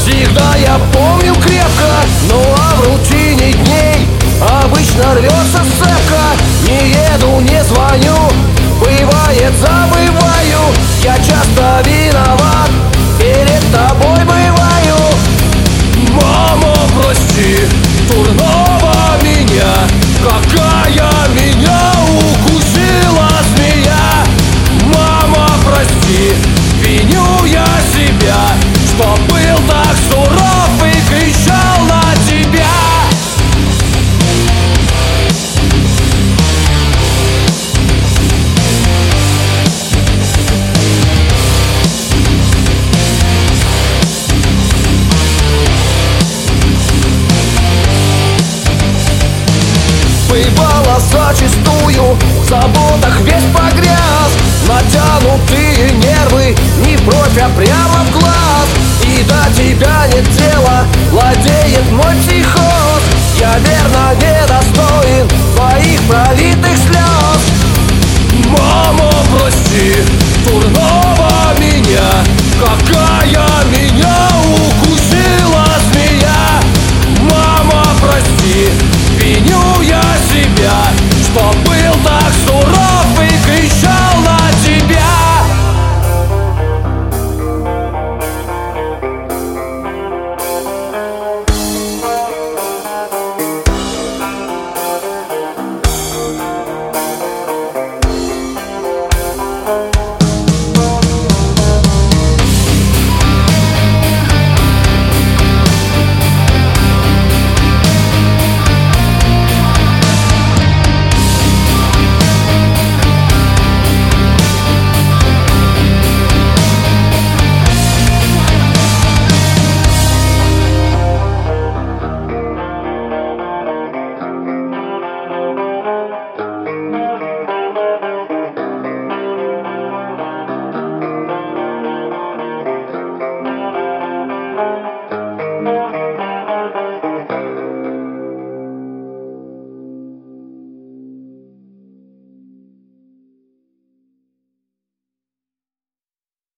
Всегда я помню крепко, ну а в рутине дней обычно рвется сцепка. Не еду, не звоню, бывает забываю. Я часто виноват, перед тобой бываю. Мама, прости, дурного меня, какая меня укусила змея. Мама, прости, виню я себя, что был так суров и кричал на тебя. Бывало зачастую, в заботах весь погряз. Натянутые нервы, не в бровь, а прямо в глаз. И до тебя нет дела, владеет мой психоз. Я верно недостоин твоих пролитых слез. Мама, прости, дурного меня, какая меня